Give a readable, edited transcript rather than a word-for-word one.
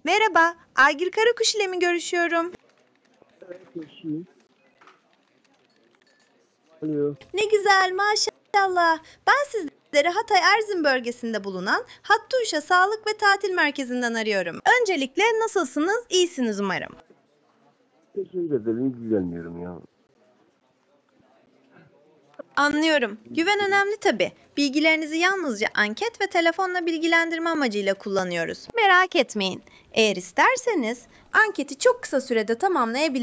Merhaba, Aygül Karakuş ile mi görüşüyorum? Eşiyim. Alo. Ne güzel, maşallah. Ben sizleri Hatay Erzin bölgesinde bulunan Hattuşa Sağlık ve Tatil Merkezi'nden arıyorum. Öncelikle nasılsınız? İyisiniz umarım. Teşekkür ederim. İlgilenmiyorum ya. Anlıyorum. Güven önemli tabii. Bilgilerinizi yalnızca anket ve telefonla bilgilendirme amacıyla kullanıyoruz. Merak etmeyin. Eğer isterseniz anketi çok kısa sürede tamamlayabiliriz.